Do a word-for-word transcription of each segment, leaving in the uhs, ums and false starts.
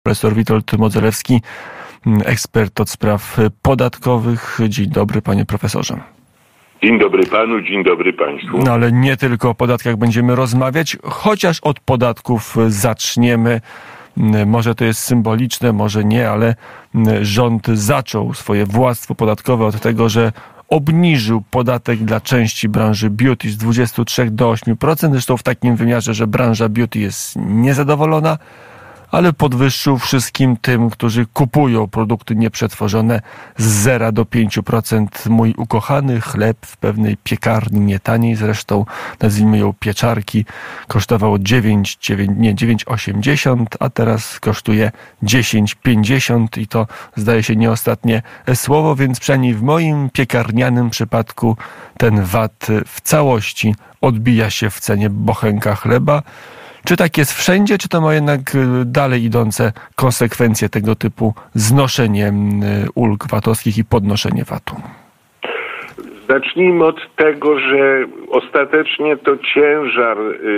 Profesor Witold Modzelewski, ekspert od spraw podatkowych. Dzień dobry, panie profesorze. Dzień dobry panu, dzień dobry państwu. No ale nie tylko o podatkach będziemy rozmawiać, chociaż od podatków zaczniemy. Może to jest symboliczne, może nie, ale rząd zaczął swoje władztwo podatkowe od tego, że obniżył podatek dla części branży beauty z dwudziestu trzech do ośmiu procent. Zresztą w takim wymiarze, że branża beauty jest niezadowolona, ale podwyższył wszystkim tym, którzy kupują produkty nieprzetworzone z zera do pięciu procent. Mój ukochany chleb w pewnej piekarni, nie taniej zresztą, nazwijmy ją Pieczarki, kosztował dziewięć, dziewięć, nie, dziewięć osiemdziesiąt, a teraz kosztuje dziesięć pięćdziesiąt i to zdaje się nie ostatnie słowo, więc przynajmniej w moim piekarnianym przypadku ten V A T w całości odbija się w cenie bochenka chleba. Czy tak jest wszędzie, czy to ma jednak dalej idące konsekwencje tego typu znoszenie ulg vatowskich i podnoszenie V A T-u? Zacznijmy od tego, że ostatecznie to ciężar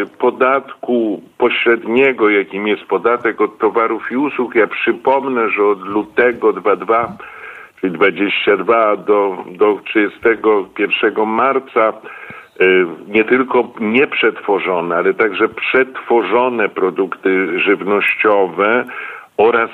podatku pośredniego, jakim jest podatek od towarów i usług. Ja przypomnę, że od lutego dwudziestego drugiego, czyli dwudziestego drugiego do, do trzydziestego pierwszego marca, nie tylko nieprzetworzone, ale także przetworzone produkty żywnościowe oraz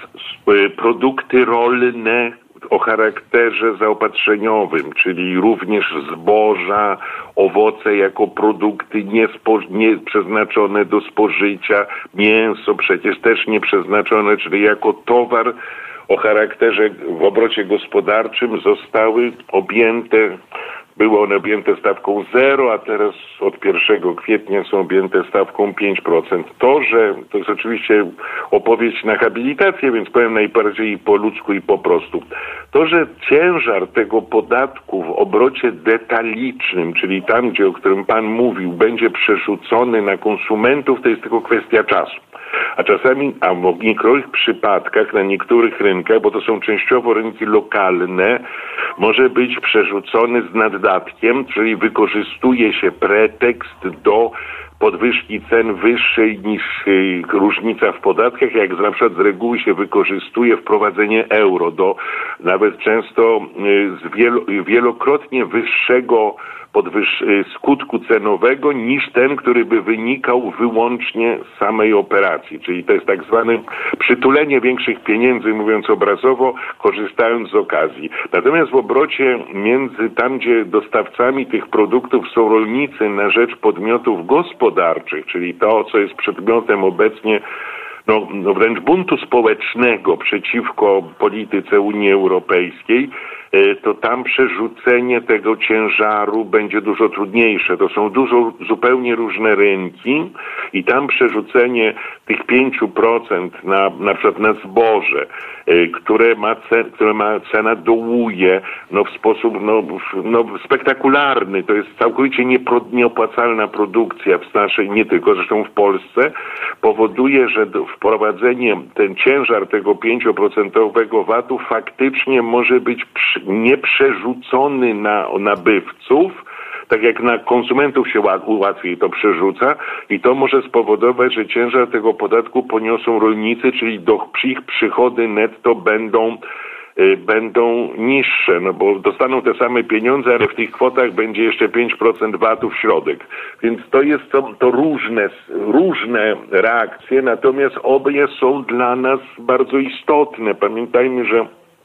produkty rolne o charakterze zaopatrzeniowym, czyli również zboża, owoce jako produkty niespo- nie przeznaczone do spożycia, mięso przecież też nieprzeznaczone, czyli jako towar o charakterze w obrocie gospodarczym zostały objęte. Były one objęte stawką zero, a teraz od pierwszego kwietnia są objęte stawką pięć procent. To, że to jest oczywiście opowieść na habilitację, więc powiem najbardziej po ludzku i po prostu. To, że ciężar tego podatku w obrocie detalicznym, czyli tam, gdzie o którym pan mówił, będzie przerzucony na konsumentów, to jest tylko kwestia czasu. A czasami, a w niektórych przypadkach, na niektórych rynkach, bo to są częściowo rynki lokalne, może być przerzucony z naddatkiem, czyli wykorzystuje się pretekst do podwyżki cen wyższej niż y, różnica w podatkach, jak na przykład z reguły się wykorzystuje wprowadzenie euro do nawet często y, z wielo, wielokrotnie wyższego podwyż skutku cenowego niż ten, który by wynikał wyłącznie z samej operacji. Czyli to jest tak zwane przytulenie większych pieniędzy, mówiąc obrazowo, korzystając z okazji. Natomiast w obrocie między tam, gdzie dostawcami tych produktów są rolnicy na rzecz podmiotów gospodarczych, czyli to, co jest przedmiotem obecnie No, no wręcz buntu społecznego przeciwko polityce Unii Europejskiej, to tam przerzucenie tego ciężaru będzie dużo trudniejsze. To są dużo, zupełnie różne rynki i tam przerzucenie tych pięciu procent na, na przykład na zboże, które ma, cen, które ma cena dołuje no, w sposób no, no, spektakularny. To jest całkowicie niepro, nieopłacalna produkcja w naszej, nie tylko zresztą w Polsce, powoduje, że do, wprowadzenie, ten ciężar tego pięcioprocentowego V A T-u faktycznie może być przy, nieprzerzucony na nabywców, tak jak na konsumentów się łatwiej to przerzuca i to może spowodować, że ciężar tego podatku poniosą rolnicy, czyli do, ich przychody netto będą y, będą niższe, no bo dostaną te same pieniądze, ale w tych kwotach będzie jeszcze pięć procent V A T-u w środek. Więc to jest to, to różne, różne reakcje, natomiast obie są dla nas bardzo istotne. Pamiętajmy, że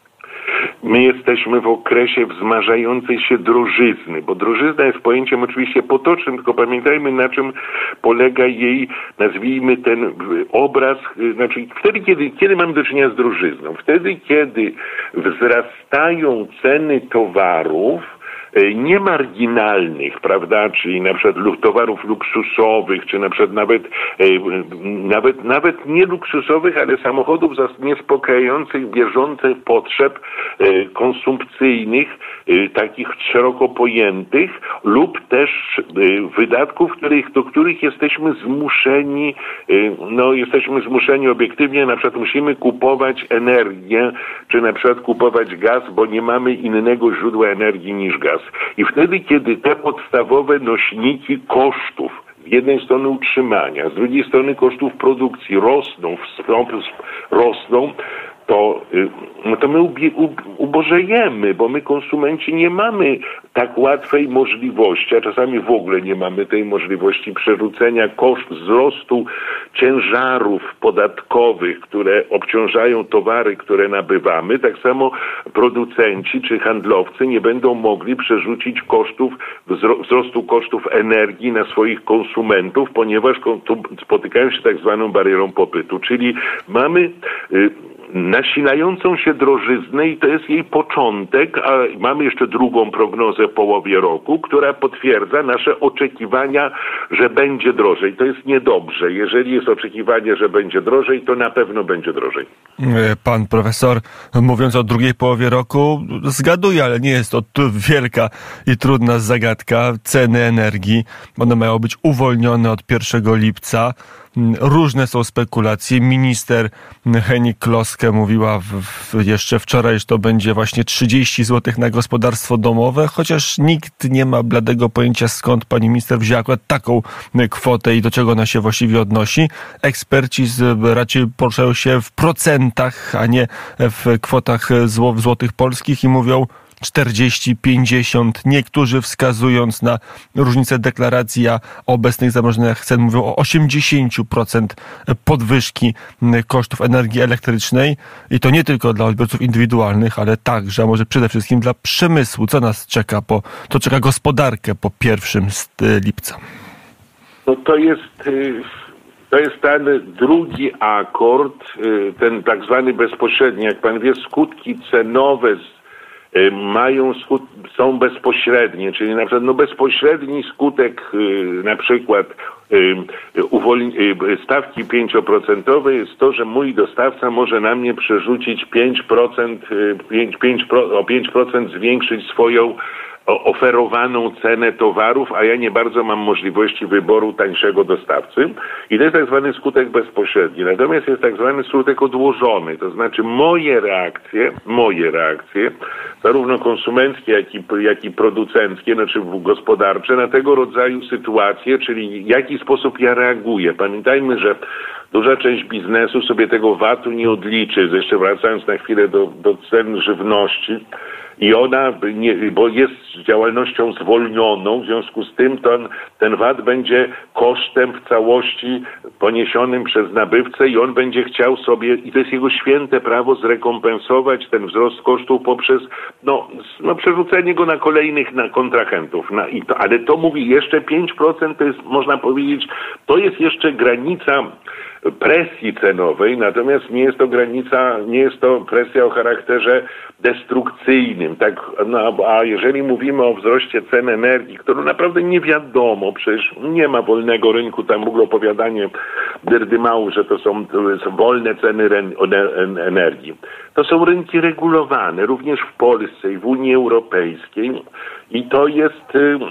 my jesteśmy w okresie wzmażającej się drożyzny, bo drożyzna jest pojęciem oczywiście potocznym, tylko pamiętajmy, na czym polega jej, nazwijmy ten obraz, znaczy wtedy, kiedy, kiedy mamy do czynienia z drożyzną? Wtedy, kiedy wzrastają ceny towarów, niemarginalnych, prawda, czyli na przykład towarów luksusowych, czy na przykład nawet, nawet, nawet nie luksusowych, ale samochodów niezaspokajających bieżących potrzeb konsumpcyjnych, takich szeroko pojętych, lub też wydatków, których, do których jesteśmy zmuszeni, no jesteśmy zmuszeni obiektywnie, na przykład musimy kupować energię, czy na przykład kupować gaz, bo nie mamy innego źródła energii niż gaz. I wtedy, kiedy te podstawowe nośniki kosztów z jednej strony utrzymania, z drugiej strony kosztów produkcji rosną, rosną, to, no to my ubożejemy, bo my konsumenci nie mamy tak łatwej możliwości, a czasami w ogóle nie mamy tej możliwości przerzucenia kosztów, wzrostu ciężarów podatkowych, które obciążają towary, które nabywamy. Tak samo producenci czy handlowcy nie będą mogli przerzucić kosztów, wzrostu kosztów energii na swoich konsumentów, ponieważ tu spotykają się tak zwaną barierą popytu, czyli mamy nasilającą się drożyznę i to jest jej początek, a mamy jeszcze drugą prognozę w połowie roku, która potwierdza nasze oczekiwania, że będzie drożej. To jest niedobrze. Jeżeli jest oczekiwanie, że będzie drożej, to na pewno będzie drożej. Pan profesor, mówiąc o drugiej połowie roku, zgaduje, ale nie jest to wielka i trudna zagadka. Ceny energii, one mają być uwolnione od pierwszego lipca. Różne są spekulacje. Minister Hennig-Kloska mówiła w, w, jeszcze wczoraj, że to będzie właśnie trzydzieści złotych na gospodarstwo domowe, chociaż nikt nie ma bladego pojęcia, skąd pani minister wzięła akurat taką kwotę i do czego ona się właściwie odnosi. Eksperci z, raczej poruszają się w procentach, a nie w kwotach zł, w złotych polskich i mówią czterdzieści, pięćdziesiąt, niektórzy wskazując na różnicę deklaracji, a o obecnych zamrożeniach cen mówią o osiemdziesiąt procent podwyżki kosztów energii elektrycznej i to nie tylko dla odbiorców indywidualnych, ale także, a może przede wszystkim dla przemysłu. Co nas czeka, po, co czeka gospodarkę po pierwszym lipca? No to jest... To jest ten drugi akord, ten tak zwany bezpośredni. Jak pan wie, skutki cenowe mają skut- są bezpośrednie, czyli na przykład no bezpośredni skutek na przykład uwolni- stawki pięcioprocentowej jest to, że mój dostawca może na mnie przerzucić pięć procent, pięć, pięć, o pięć procent zwiększyć swoją oferowaną cenę towarów, a ja nie bardzo mam możliwości wyboru tańszego dostawcy. I to jest tak zwany skutek bezpośredni. Natomiast jest tak zwany skutek odłożony. To znaczy moje reakcje, moje reakcje, zarówno konsumenckie, jak i, jak i producenckie, znaczy gospodarcze, na tego rodzaju sytuacje, czyli w jaki sposób ja reaguję. Pamiętajmy, że duża część biznesu sobie tego vatu nie odliczy. Jeszcze wracając na chwilę do, do cen żywności, i ona, nie, bo jest działalnością zwolnioną, w związku z tym ten, ten V A T będzie kosztem w całości poniesionym przez nabywcę i on będzie chciał sobie, i to jest jego święte prawo, zrekompensować ten wzrost kosztów poprzez no, no przerzucenie go na kolejnych na kontrahentów. Na, i to, ale to mówi jeszcze pięć procent, to jest, można powiedzieć, to jest jeszcze granica presji cenowej, natomiast nie jest to granica, nie jest to presja o charakterze destrukcyjnym, tak, no, a jeżeli mówimy o wzroście cen energii, którą naprawdę nie wiadomo, przecież nie ma wolnego rynku, tam w ogóle opowiadanie dyrdymału, że to są, to są wolne ceny energii. To są rynki regulowane, również w Polsce i w Unii Europejskiej i to jest,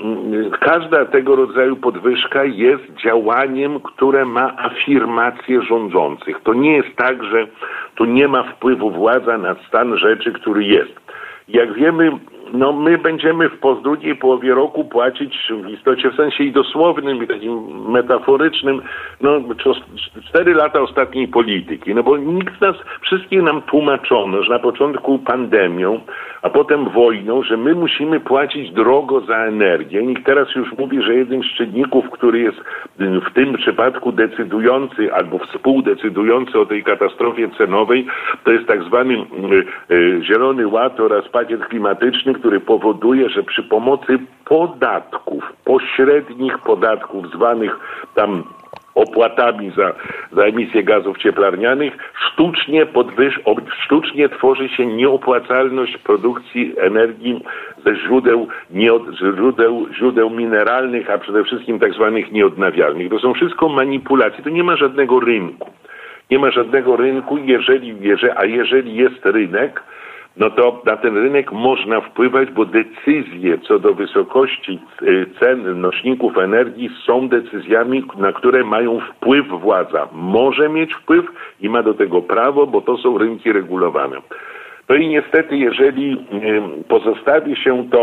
każda tego rodzaju podwyżka jest działaniem, które ma afirmację rządzących. To nie jest tak, że tu nie ma wpływu władza na stan rzeczy, który jest. Jak wiemy, no my będziemy w po drugiej połowie roku płacić w istocie w sensie i dosłownym, i takim metaforycznym, no cztery lata ostatniej polityki. No bo nikt z nas, wszystkich nam tłumaczono, że na początku pandemią, a potem wojną, że my musimy płacić drogo za energię. Nikt teraz już mówi, że jednym z czynników, który jest w tym przypadku decydujący albo współdecydujący o tej katastrofie cenowej, to jest tak zwany y, y, Zielony Ład oraz pakiet klimatyczny, który powoduje, że przy pomocy podatków, pośrednich podatków zwanych tam opłatami za, za emisję gazów cieplarnianych, sztucznie podwyż, sztucznie tworzy się nieopłacalność produkcji energii ze źródeł, nie, źródeł, źródeł mineralnych, a przede wszystkim tak zwanych nieodnawialnych. To są wszystko manipulacje, to nie ma żadnego rynku. Nie ma żadnego rynku, jeżeli, jeżeli, a jeżeli jest rynek, no to na ten rynek można wpływać, bo decyzje co do wysokości cen nośników energii są decyzjami, na które mają wpływ władza. Może mieć wpływ i ma do tego prawo, bo to są rynki regulowane. No i niestety, jeżeli pozostawi się to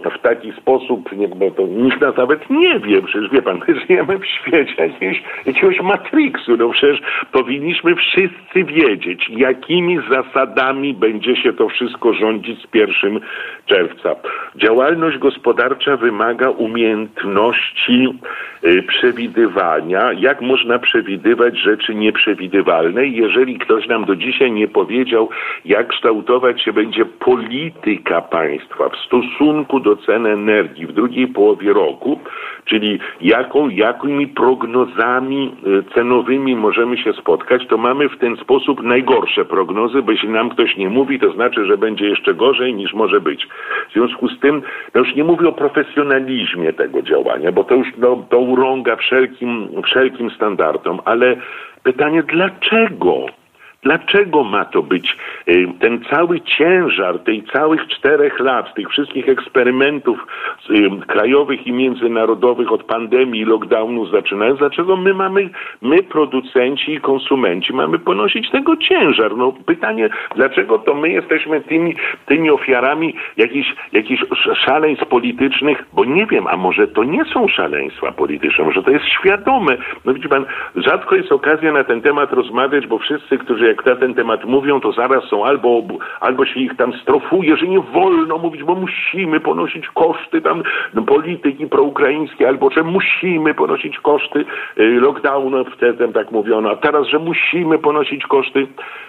w taki sposób, nie, bo to nikt nas nawet nie wie, przecież wie pan, my żyjemy w świecie jakiegoś, jakiegoś matriksu, no przecież powinniśmy wszyscy wiedzieć, jakimi zasadami będzie się to wszystko rządzić z pierwszego czerwca. Działalność gospodarcza wymaga umiejętności y, przewidywania, jak można przewidywać rzeczy nieprzewidywalne. Jeżeli ktoś nam do dzisiaj nie powiedział, jak kształtować się będzie polityka państwa w stosunku do cen energii w drugiej połowie roku, czyli jaką, jakimi prognozami cenowymi możemy się spotkać, to mamy w ten sposób najgorsze prognozy, bo jeśli nam ktoś nie mówi, to znaczy, że będzie jeszcze gorzej niż może być. W związku z tym, no już nie mówię o profesjonalizmie tego działania, bo to już no, to urąga wszelkim, wszelkim standardom, ale pytanie dlaczego? Dlaczego ma to być ten cały ciężar tej całych czterech lat, tych wszystkich eksperymentów krajowych i międzynarodowych od pandemii i lockdownu zaczynając, dlaczego my mamy, my producenci i konsumenci mamy ponosić tego ciężar? No pytanie, dlaczego to my jesteśmy tymi, tymi ofiarami jakichś, jakichś szaleństw politycznych, bo nie wiem, a może to nie są szaleństwa polityczne, może to jest świadome. No widzi pan, rzadko jest okazja na ten temat rozmawiać, bo wszyscy, którzy jak na ten temat mówią, to zaraz są albo, albo się ich tam strofuje, że nie wolno mówić, bo musimy ponosić koszty tam polityki proukraińskiej, albo że musimy ponosić koszty lockdownu, wtedy tak mówiono, a teraz, że musimy ponosić koszty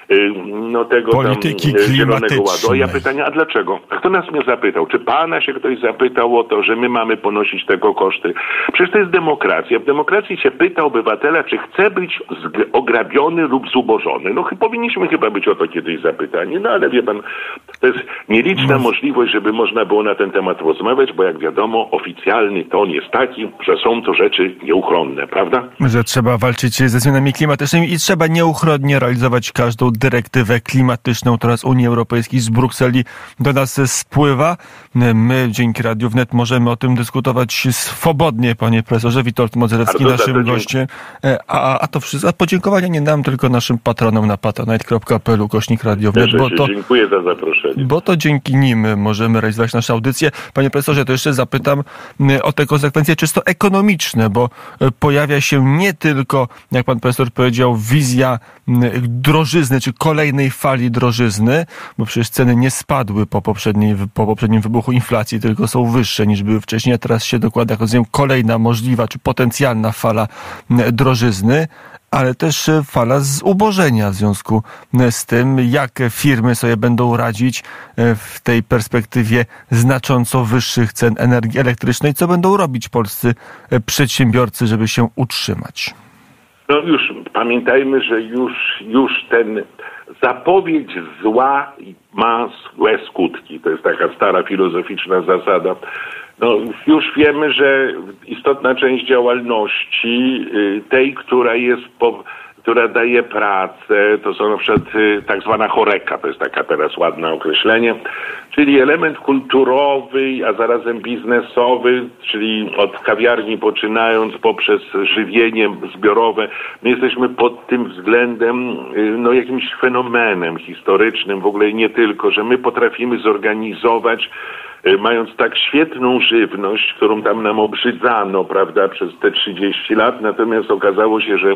no tego polityki tam zielonego ładu. A ja pytanie, a dlaczego? A kto nas mnie zapytał? Czy pana się ktoś zapytał o to, że my mamy ponosić tego koszty? Przecież to jest demokracja. W demokracji się pyta obywatela, czy chce być ograbiony lub zubożony. No powinniśmy chyba być o to kiedyś zapytani, no ale wie pan, to jest nieliczna możliwość, żeby można było na ten temat rozmawiać, bo jak wiadomo, oficjalny ton jest taki, że są to rzeczy nieuchronne, prawda? Że trzeba walczyć ze zmianami klimatycznymi i trzeba nieuchronnie realizować każdą dyrektywę klimatyczną, która z Unii Europejskiej, z Brukseli do nas spływa. My dzięki Radiu Wnet możemy o tym dyskutować swobodnie, panie profesorze. Witold Modzelewski naszym gościem. A, a to wszystko, a podziękowania nie nam, tylko naszym patronom na patronite kropka p l ukośnik Radio Wnet. Bo to, dziękuję za zaproszenie. Bo to dzięki nim możemy realizować nasze audycje. Panie profesorze, to jeszcze zapytam o te konsekwencje czysto ekonomiczne, bo pojawia się nie tylko, jak pan profesor powiedział, wizja drożyzny, czy kolejnej fali drożyzny, bo przecież ceny nie spadły po, poprzedniej, po poprzednim wybuchu inflacji, tylko są wyższe niż były wcześniej, a teraz się dokłada, jak rozumiem, kolejna możliwa, czy potencjalna fala drożyzny, ale też fala zubożenia w związku z tym, jak firmy sobie będą radzić w tej perspektywie znacząco wyższych cen energii elektrycznej, co będą robić polscy przedsiębiorcy, żeby się utrzymać. No już pamiętajmy, że już, już ten zapowiedź zła ma złe skutki. To jest taka stara filozoficzna zasada. No, już wiemy, że istotna część działalności, tej, która jest po, która daje pracę, to są na przykład tak zwana choreka, to jest taka teraz ładne określenie, czyli element kulturowy, a zarazem biznesowy, czyli od kawiarni poczynając poprzez żywienie zbiorowe. My jesteśmy pod tym względem no, jakimś fenomenem historycznym, w ogóle nie tylko, że my potrafimy zorganizować, mając tak świetną żywność, którą tam nam obrzydzano, prawda, przez te trzydzieści lat, natomiast okazało się, że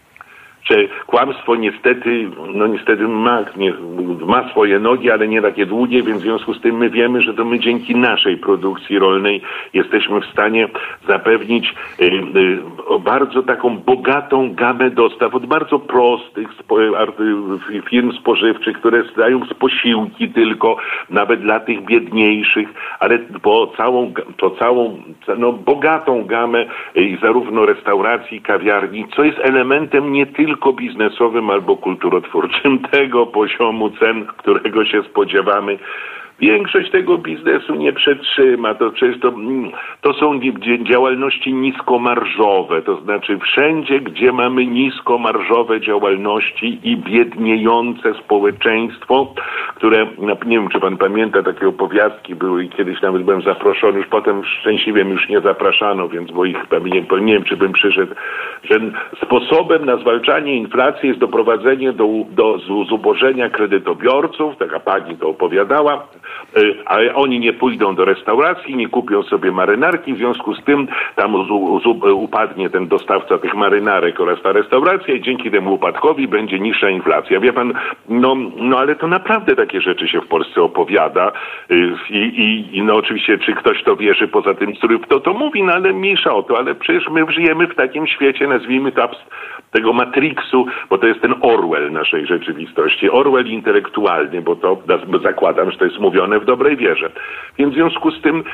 że kłamstwo niestety, no niestety ma, nie, ma swoje nogi, ale nie takie długie, więc w związku z tym my wiemy, że to my dzięki naszej produkcji rolnej jesteśmy w stanie zapewnić y, y, bardzo taką bogatą gamę dostaw od bardzo prostych spo, y, firm spożywczych, które dają posiłki tylko, nawet dla tych biedniejszych, ale po całą, po całą no, bogatą gamę y, zarówno restauracji, kawiarni, co jest elementem nie tylko tylko biznesowym albo kulturotwórczym tego poziomu cen, którego się spodziewamy. Większość tego biznesu nie przetrzyma. To przecież to, to są działalności niskomarżowe. To znaczy wszędzie, gdzie mamy niskomarżowe działalności i biedniejące społeczeństwo, które, nie wiem, czy pan pamięta, takie opowiastki były i kiedyś nawet byłem zaproszony, już potem szczęśliwie już nie zapraszano, więc bo ich nie, nie wiem, czy bym przyszedł, że sposobem na zwalczanie inflacji jest doprowadzenie do, do zubożenia kredytobiorców, taka pani to opowiadała, ale oni nie pójdą do restauracji, nie kupią sobie marynarki, w związku z tym tam upadnie ten dostawca tych marynarek oraz ta restauracja i dzięki temu upadkowi będzie niższa inflacja. Wie pan, no, no ale to naprawdę takie rzeczy się w Polsce opowiada i, i, i no oczywiście czy ktoś to wierzy poza tym, który to, to mówi, no ale mniejsza o to, ale przecież my żyjemy w takim świecie, nazwijmy to tego Matrixu, bo to jest ten Orwell naszej rzeczywistości. Orwell intelektualny, bo to zakładam, że to jest mówione w dobrej wierze. Więc w związku z tym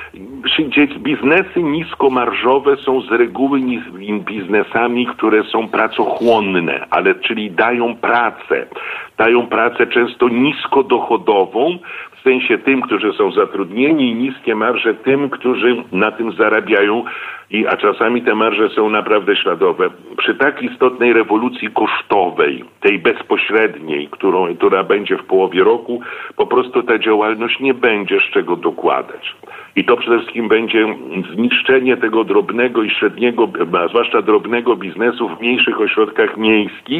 biznesy niskomarżowe są z reguły biznesami, które są pracochłonne, ale czyli dają pracę. Dają pracę często niskodochodową, w sensie tym, którzy są zatrudnieni i niskie marże tym, którzy na tym zarabiają. I, a czasami te marże są naprawdę śladowe. Przy tak istotnej rewolucji kosztowej, tej bezpośredniej, którą, która będzie w połowie roku, po prostu ta działalność nie będzie z czego dokładać. I to przede wszystkim będzie zniszczenie tego drobnego i średniego, a zwłaszcza drobnego biznesu w mniejszych ośrodkach miejskich,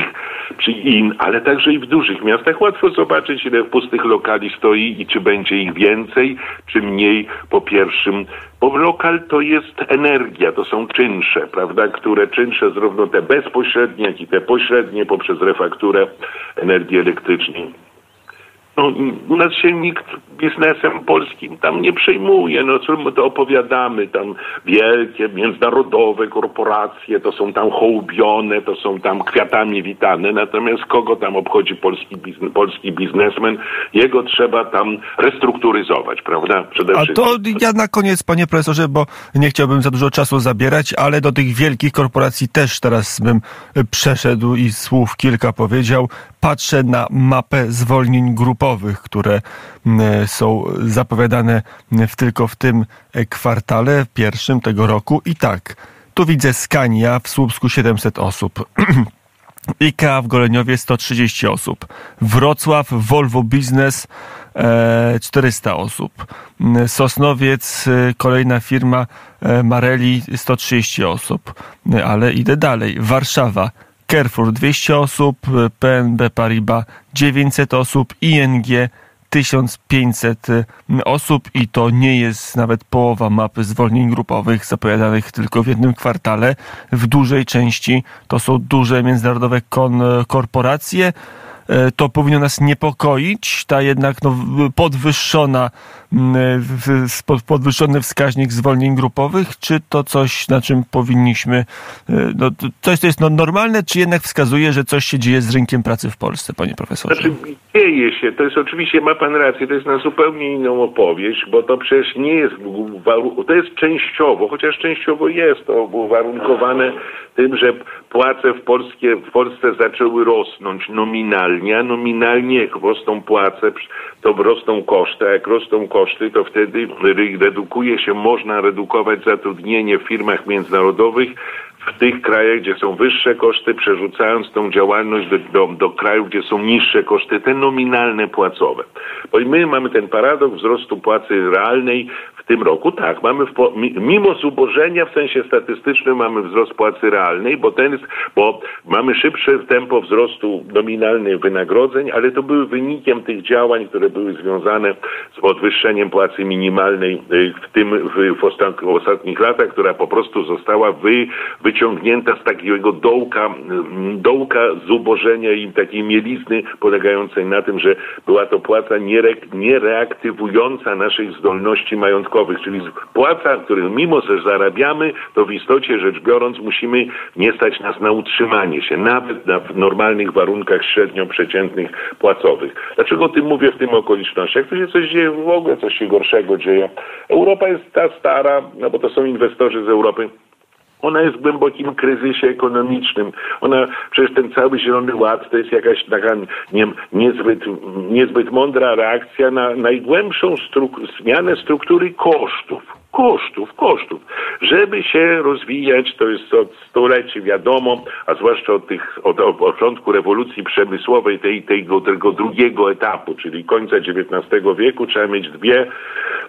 ale także i w dużych miastach. Łatwo zobaczyć, ile pustych lokali stoi i czy będzie ich więcej, czy mniej po pierwszym. Bo lokal to jest energia, to są czynsze, prawda, które czynsze zarówno te bezpośrednie, jak i te pośrednie poprzez refakturę energii elektrycznej. No, u nas się nikt biznesem polskim tam nie przejmuje, no co my to opowiadamy, tam wielkie, międzynarodowe korporacje, to są tam hołubione, to są tam kwiatami witane, natomiast kogo tam obchodzi polski, biznes, polski biznesmen? Jego trzeba tam restrukturyzować, prawda? Przede A wszystkim. to ja na koniec, panie profesorze, bo nie chciałbym za dużo czasu zabierać, ale do tych wielkich korporacji też teraz bym przeszedł i słów kilka powiedział. Patrzę na mapę zwolnień grupowych, które są zapowiadane w, tylko w tym kwartale pierwszym tego roku. I tak, tu widzę Scania w Słupsku siedemset osób. IKEA w Goleniowie sto trzydzieści osób. Wrocław, Volvo Business e, czterysta osób. Sosnowiec, kolejna firma e, Marelli sto trzydzieści osób. Ale idę dalej. Warszawa, Carrefour dwieście osób, P N B Paribas dziewięćset osób, I N G tysiąc pięćset osób i to nie jest nawet połowa mapy zwolnień grupowych zapowiadanych tylko w jednym kwartale. W dużej części to są duże międzynarodowe kon- korporacje. To powinno nas niepokoić, ta jednak no, podwyższona, podwyższony wskaźnik zwolnień grupowych, czy to coś, na czym powinniśmy, no, coś to jest no, normalne, czy jednak wskazuje, że coś się dzieje z rynkiem pracy w Polsce, panie profesorze? Znaczy, dzieje się, to jest oczywiście, ma pan rację, to jest na zupełnie inną opowieść, bo to przecież nie jest, to jest częściowo, chociaż częściowo jest to uwarunkowane tym, że płace w, Polskie, w Polsce zaczęły rosnąć nominalnie, a nominalnie jak rosną płace, to rosną koszty, a jak rosną koszty, to wtedy redukuje się, można redukować zatrudnienie w firmach międzynarodowych w tych krajach, gdzie są wyższe koszty, przerzucając tą działalność do, do, do krajów, gdzie są niższe koszty, te nominalne płacowe. Bo my mamy ten paradoks wzrostu płacy realnej w tym roku. Tak, mamy w, mimo zubożenia w sensie statystycznym mamy wzrost płacy realnej, bo ten jest, bo mamy szybsze tempo wzrostu nominalnych wynagrodzeń, ale to były wynikiem tych działań, które były związane z podwyższeniem płacy minimalnej w tym w, w, ostat, w ostatnich latach, która po prostu została wy, wyciągnięta z takiego dołka, dołka zubożenia i takiej mielizny polegającej na tym, że była to płaca niere, niereaktywująca naszych zdolności majątkowych. Czyli płaca, którą mimo że zarabiamy, to w istocie rzecz biorąc musimy nie stać nas na utrzymanie się, nawet na normalnych warunkach średnio przeciętnych płacowych. Dlaczego o tym mówię w tym okolicznościach? Tu się coś dzieje, w ogóle coś się gorszego dzieje. Europa jest ta stara, no bo to są inwestorzy z Europy. Ona jest w głębokim kryzysie ekonomicznym. Ona, przecież ten cały Zielony Ład to jest jakaś taka nie, niezbyt, niezbyt mądra reakcja na najgłębszą struk- zmianę struktury kosztów. Kosztów, kosztów. Żeby się rozwijać, to jest od stuleci wiadomo, a zwłaszcza od tych, od, od początku rewolucji przemysłowej, tej, tego, tego drugiego etapu, czyli końca dziewiętnastego wieku, trzeba mieć dwie,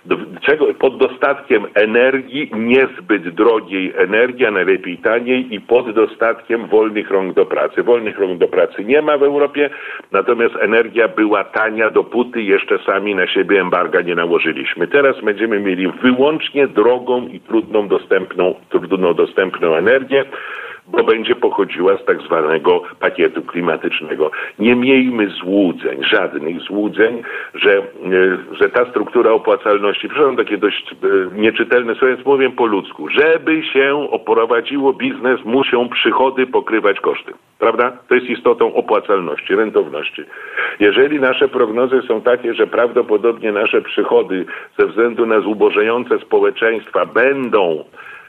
do, czego, pod dostatkiem energii, niezbyt drogiej energii, a najlepiej taniej i pod dostatkiem wolnych rąk do pracy. Wolnych rąk do pracy nie ma w Europie, natomiast energia była tania, dopóty jeszcze sami na siebie embarga nie nałożyliśmy. Teraz będziemy mieli wyłącznie drogą i trudną dostępną, trudno dostępną energię, bo będzie pochodziła z tak zwanego pakietu klimatycznego. Nie miejmy złudzeń, żadnych złudzeń, że, że ta struktura opłacalności, przepraszam, takie dość nieczytelne słowo, więc mówię po ludzku, żeby się oprowadziło biznes, muszą przychody pokrywać koszty. Prawda? To jest istotą opłacalności, rentowności. Jeżeli nasze prognozy są takie, że prawdopodobnie nasze przychody ze względu na zubożejące społeczeństwa będą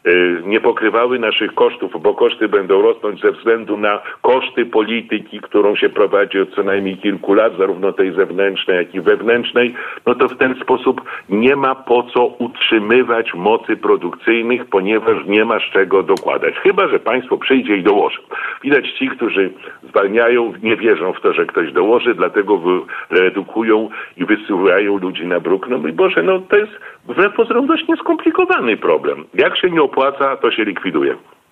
nie pokrywały naszych kosztów, bo koszty będą rosnąć ze względu na koszty polityki, którą się prowadzi od co najmniej kilku lat, zarówno tej zewnętrznej, jak i wewnętrznej, no to w ten sposób nie ma po co utrzymywać mocy produkcyjnych, ponieważ nie ma z czego dokładać. Chyba że państwo przyjdzie i dołoży. Widać ci, którzy zwalniają, nie wierzą w to, że ktoś dołoży, dlatego redukują i wysyłają ludzi na bruk. No mój Boże, no to jest wbrew pozorom dość nieskomplikowany problem. Jak się nie opłaca, to się likwiduje.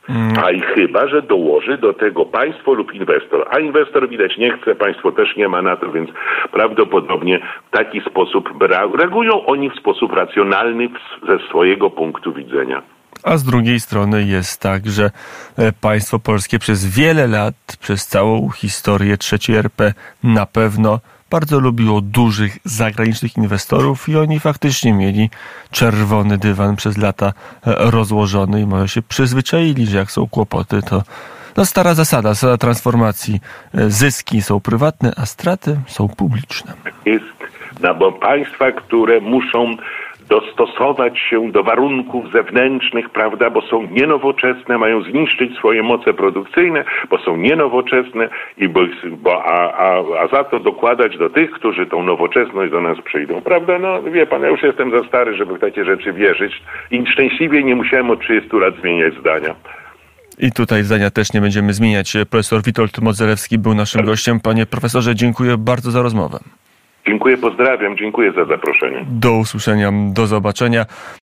A i chyba, że dołoży do tego państwo lub inwestor. A inwestor widać nie chce, państwo też nie ma na to, więc prawdopodobnie w taki sposób reagują oni w sposób racjonalny ze swojego punktu widzenia. A z drugiej strony jest tak, że państwo polskie przez wiele lat, przez całą historię trzeciej R P na pewno bardzo lubiło dużych zagranicznych inwestorów i oni faktycznie mieli czerwony dywan przez lata rozłożony i może się przyzwyczaili, że jak są kłopoty, to no stara zasada, zasada transformacji. Zyski są prywatne, a straty są publiczne. Jest, no bo państwa, które muszą dostosować się do warunków zewnętrznych, prawda, bo są nienowoczesne, mają zniszczyć swoje moce produkcyjne, bo są nienowoczesne i bo, bo a, a, a za to dokładać do tych, którzy tą nowoczesność do nas przyjdą, prawda? No wie pan, ja już jestem za stary, żeby w takie rzeczy wierzyć i szczęśliwie nie musiałem od trzydziestu lat zmieniać zdania. I tutaj zdania też nie będziemy zmieniać. Profesor Witold Modzelewski był naszym gościem. Panie profesorze, dziękuję bardzo za rozmowę. Dziękuję, pozdrawiam, dziękuję za zaproszenie. Do usłyszenia, do zobaczenia.